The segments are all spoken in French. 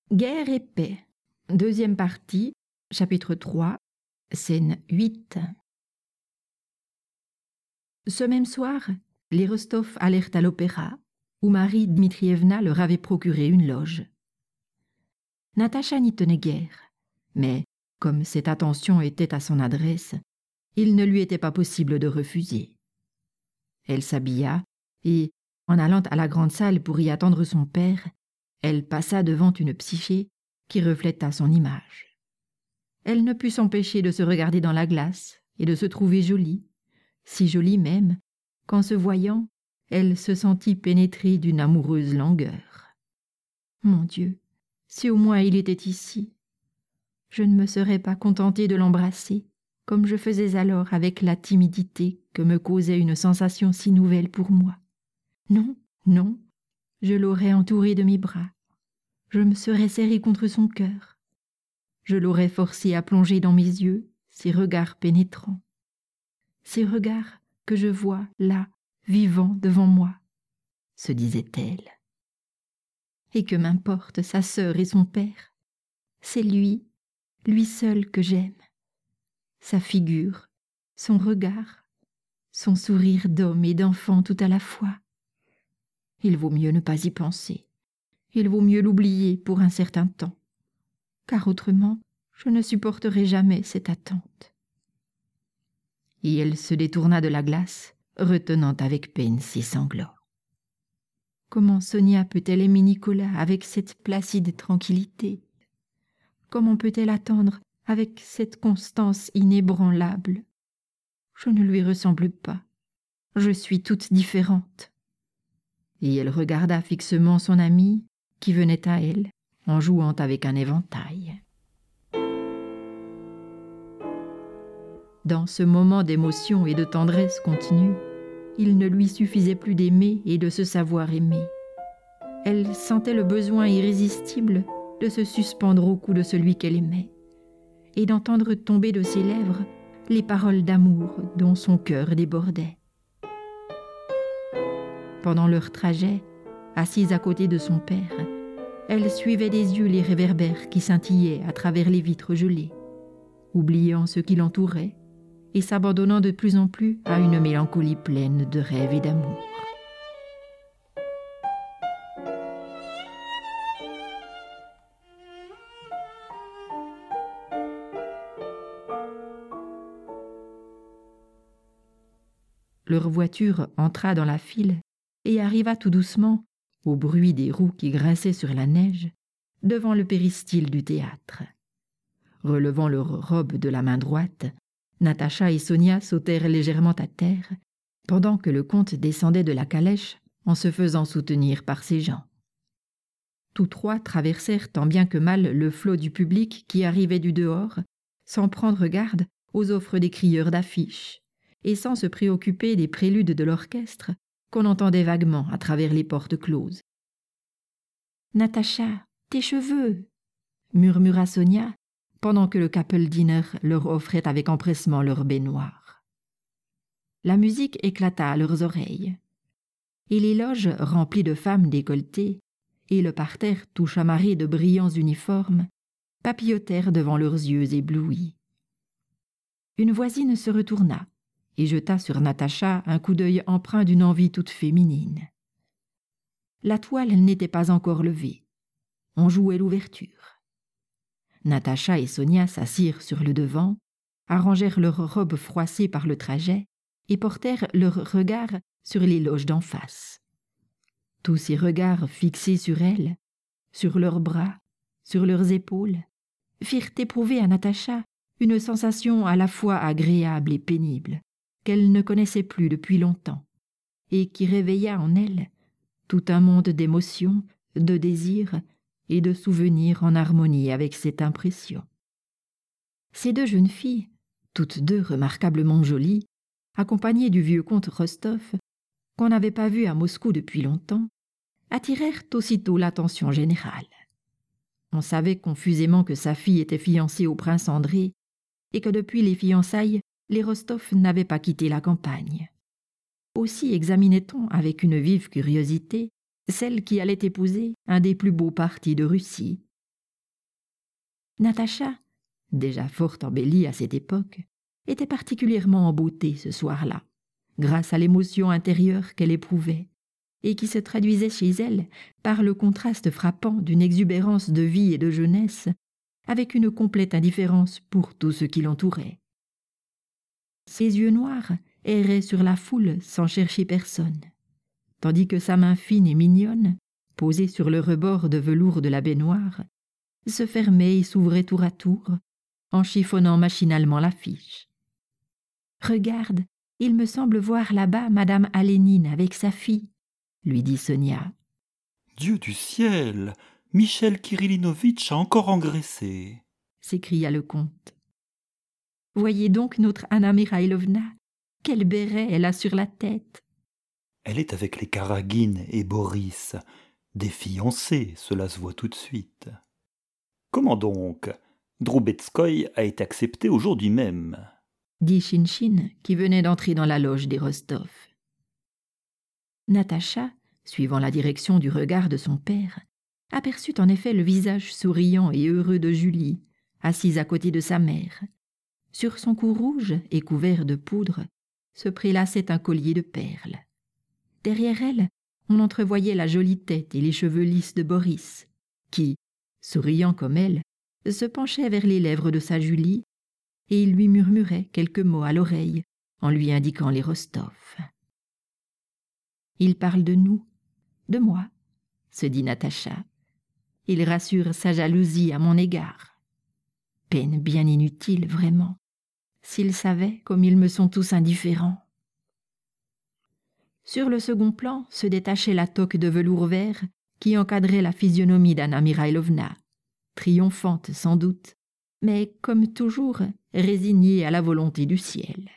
Guerre et paix. Deuxième partie, chapitre 3, scène 8. Ce même soir, les Rostov allèrent à l'opéra, où Marie Dmitrievna leur avait procuré une loge. Natacha n'y tenait guère, mais, comme cette attention était à son adresse, il ne lui était pas possible de refuser. Elle s'habilla et, en allant à la grande salle pour y attendre son père, elle passa devant une psyché qui refléta son image. Elle ne put s'empêcher de se regarder dans la glace et de se trouver jolie, si jolie même, qu'en se voyant, elle se sentit pénétrée d'une amoureuse langueur. Mon Dieu, si au moins il était ici, je ne me serais pas contentée de l'embrasser, comme je faisais alors avec la timidité que me causait une sensation si nouvelle pour moi. Non, non, je l'aurais entouré de mes bras. Je me serais serrée contre son cœur. Je l'aurais forcé à plonger dans mes yeux ses regards pénétrants. Ces regards que je vois là, vivants devant moi, se disait-elle. Et que m'importe sa sœur et son père, c'est lui seul que j'aime. Sa figure, son regard, son sourire d'homme et d'enfant tout à la fois. Il vaut mieux ne pas y penser. Il vaut mieux l'oublier pour un certain temps, car autrement, je ne supporterai jamais cette attente. Et elle se détourna de la glace, retenant avec peine ses sanglots. Comment Sonia peut-elle aimer Nicolas avec cette placide tranquillité? Comment peut-elle attendre avec cette constance inébranlable? Je ne lui ressemble pas. Je suis toute différente. Et elle regarda fixement son amie qui venait à elle en jouant avec un éventail. Dans ce moment d'émotion et de tendresse continue, il ne lui suffisait plus d'aimer et de se savoir aimer. Elle sentait le besoin irrésistible de se suspendre au cou de celui qu'elle aimait et d'entendre tomber de ses lèvres les paroles d'amour dont son cœur débordait. Pendant leur trajet, assise à côté de son père, elle suivait des yeux les réverbères qui scintillaient à travers les vitres gelées, oubliant ce qui l'entourait et s'abandonnant de plus en plus à une mélancolie pleine de rêves et d'amour. Leur voiture entra dans la file et arriva tout doucement, au bruit des roues qui grinçaient sur la neige, devant le péristyle du théâtre. Relevant leurs robes de la main droite, Natacha et Sonia sautèrent légèrement à terre, pendant que le comte descendait de la calèche en se faisant soutenir par ses gens. Tous trois traversèrent tant bien que mal le flot du public qui arrivait du dehors, sans prendre garde aux offres des crieurs d'affiches, et sans se préoccuper des préludes de l'orchestre qu'on entendait vaguement à travers les portes closes. « Natacha, tes cheveux !» murmura Sonia, pendant que le Kapeldiener leur offrait avec empressement leur baignoire. La musique éclata à leurs oreilles, et les loges remplies de femmes décolletées, et le parterre tout chamarré de brillants uniformes, papillotèrent devant leurs yeux éblouis. Une voisine se retourna et jeta sur Natacha un coup d'œil empreint d'une envie toute féminine. La toile n'était pas encore levée. On jouait l'ouverture. Natacha et Sonia s'assirent sur le devant, arrangèrent leurs robes froissées par le trajet et portèrent leurs regards sur les loges d'en face. Tous ces regards fixés sur elles, sur leurs bras, sur leurs épaules, firent éprouver à Natacha une sensation à la fois agréable et pénible, qu'elle ne connaissait plus depuis longtemps, et qui réveilla en elle tout un monde d'émotions, de désirs et de souvenirs en harmonie avec cette impression. Ces deux jeunes filles, toutes deux remarquablement jolies, accompagnées du vieux comte Rostov, qu'on n'avait pas vu à Moscou depuis longtemps, attirèrent aussitôt l'attention générale. On savait confusément que sa fille était fiancée au prince André et que depuis les fiançailles, les Rostov n'avaient pas quitté la campagne. Aussi examinait-on avec une vive curiosité celle qui allait épouser un des plus beaux partis de Russie, Natacha, déjà fort embellie à cette époque, était particulièrement en beauté ce soir-là, grâce à l'émotion intérieure qu'elle éprouvait, et qui se traduisait chez elle par le contraste frappant d'une exubérance de vie et de jeunesse, avec une complète indifférence pour tout ce qui l'entourait. Ses yeux noirs erraient sur la foule sans chercher personne, tandis que sa main fine et mignonne, posée sur le rebord de velours de la baignoire, se fermait et s'ouvrait tour à tour, en chiffonnant machinalement l'affiche. « Regarde, il me semble voir là-bas Madame Alénine avec sa fille, » lui dit Sonia. « Dieu du ciel, Michel Kirillinovitch a encore engraissé !» s'écria le comte. « Voyez donc notre Anna Mikhailovna, quel béret elle a sur la tête !» Elle est avec les Karagine et Boris, des fiancés, cela se voit tout de suite. Comment donc ? Droubetskoï a été accepté aujourd'hui même, dit Chinchin, qui venait d'entrer dans la loge des Rostov. Natacha, suivant la direction du regard de son père, aperçut en effet le visage souriant et heureux de Julie, assise à côté de sa mère. Sur son cou rouge et couvert de poudre se prélassait un collier de perles. Derrière elle, on entrevoyait la jolie tête et les cheveux lisses de Boris, qui, souriant comme elle, se penchait vers les lèvres de sa Julie, et il lui murmurait quelques mots à l'oreille en lui indiquant les Rostov. « Il parle de nous, de moi, » se dit Natacha. « Il rassure sa jalousie à mon égard. Peine bien inutile, vraiment. S'il savait comme ils me sont tous indifférents. » Sur le second plan se détachait la toque de velours vert qui encadrait la physionomie d'Anna Mikhailovna, triomphante sans doute, mais comme toujours résignée à la volonté du ciel.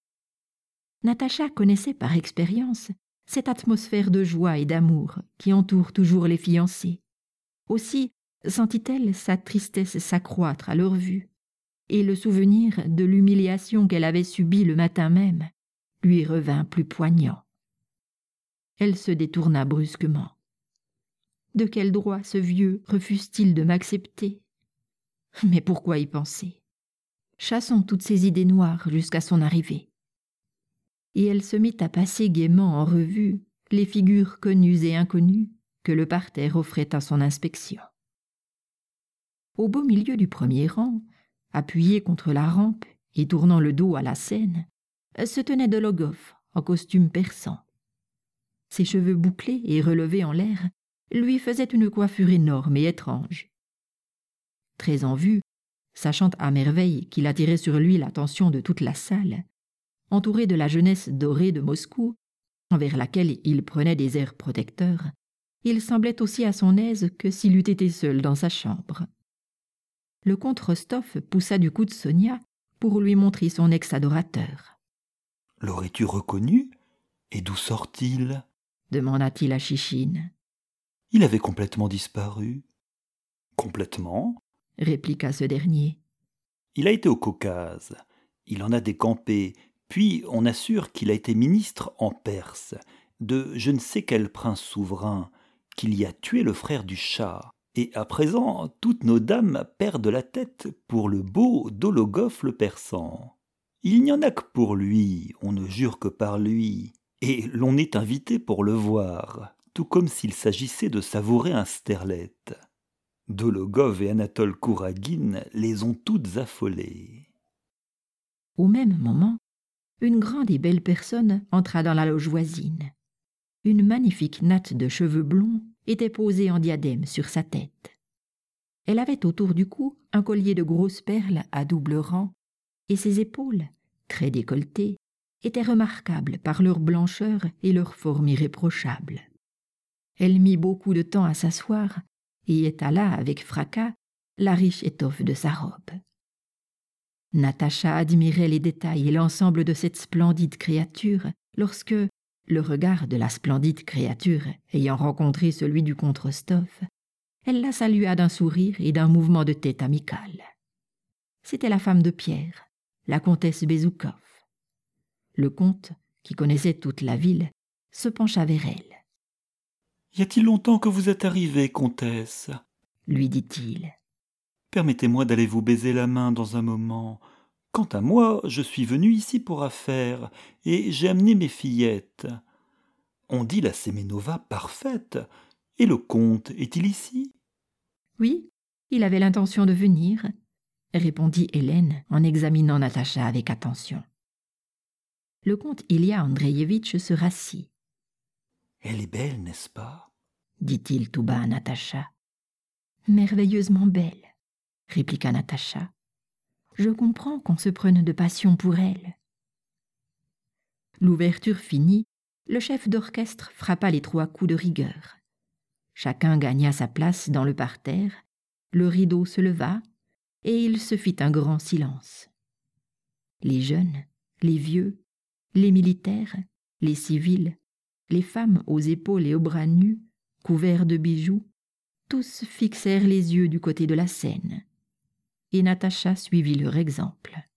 Natacha connaissait par expérience cette atmosphère de joie et d'amour qui entoure toujours les fiancés. Aussi sentit-elle sa tristesse s'accroître à leur vue, et le souvenir de l'humiliation qu'elle avait subie le matin même lui revint plus poignant. Elle se détourna brusquement. De quel droit ce vieux refuse-t-il de m'accepter ? Mais pourquoi y penser ? Chassons toutes ces idées noires jusqu'à son arrivée. Et elle se mit à passer gaiement en revue les figures connues et inconnues que le parterre offrait à son inspection. Au beau milieu du premier rang, appuyé contre la rampe et tournant le dos à la scène, se tenait Dologov en costume persan. Ses cheveux bouclés et relevés en l'air lui faisaient une coiffure énorme et étrange. Très en vue, sachant à merveille qu'il attirait sur lui l'attention de toute la salle, entouré de la jeunesse dorée de Moscou, envers laquelle il prenait des airs protecteurs, il semblait aussi à son aise que s'il eût été seul dans sa chambre. Le comte Rostov poussa du coude Sonia pour lui montrer son ex-adorateur. « L'aurais-tu reconnu ? Et d'où sort-il » demanda-t-il à Chichine. « Il avait complètement disparu. »« Complètement ?» répliqua ce dernier. « Il a été au Caucase. Il en a décampé. Puis on assure qu'il a été ministre en Perse, de je ne sais quel prince souverain, qu'il y a tué le frère du Shah. Et à présent, toutes nos dames perdent la tête pour le beau Dologov le persan. Il n'y en a que pour lui, on ne jure que par lui. Et l'on est invité pour le voir, tout comme s'il s'agissait de savourer un sterlet. Dologov et Anatole Kouragine les ont toutes affolées. » Au même moment, une grande et belle personne entra dans la loge voisine. Une magnifique natte de cheveux blonds était posée en diadème sur sa tête. Elle avait autour du cou un collier de grosses perles à double rang, et ses épaules, très décolletées, étaient remarquables par leur blancheur et leur forme irréprochable. Elle mit beaucoup de temps à s'asseoir et étala avec fracas la riche étoffe de sa robe. Natacha admirait les détails et l'ensemble de cette splendide créature lorsque, le regard de la splendide créature ayant rencontré celui du comte Rostov, elle la salua d'un sourire et d'un mouvement de tête amical. C'était la femme de Pierre, la comtesse Bezoukov. Le comte, qui connaissait toute la ville, se pencha vers elle. « Y a-t-il longtemps que vous êtes arrivée, comtesse ?» lui dit-il. Permettez-moi d'aller vous baiser la main dans un moment. Quant à moi, je suis venu ici pour affaires, et j'ai amené mes fillettes. On dit la Séménova parfaite, et le comte est-il ici? Oui, il avait l'intention de venir, répondit Hélène en examinant Natacha avec attention. Le comte Ilya Andreïevitch se rassit. Elle est belle, n'est-ce pas? Dit-il tout bas à Natacha. Merveilleusement belle, répliqua Natacha. Je comprends qu'on se prenne de passion pour elle. L'ouverture finie, le chef d'orchestre frappa les 3 coups de rigueur. Chacun gagna sa place dans le parterre, le rideau se leva, et il se fit un grand silence. Les jeunes, les vieux, les militaires, les civils, les femmes aux épaules et aux bras nus, couverts de bijoux, tous fixèrent les yeux du côté de la scène. Et Natacha suivit leur exemple.